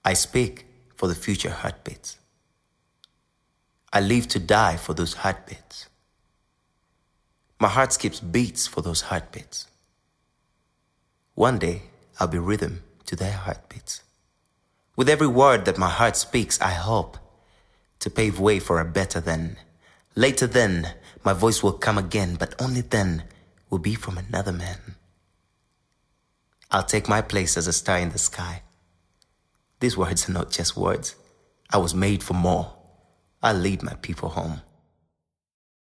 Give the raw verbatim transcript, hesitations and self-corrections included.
I speak for the future heartbeats. I live to die for those heartbeats. My heart skips beats for those heartbeats. One day, I'll be rhythm to their heartbeats. With every word that my heart speaks, I hope to pave way for a better then. Later then, my voice will come again, but only then will be from another man. I'll take my place as a star in the sky. These words are not just words. I was made for more. I'll lead my people home.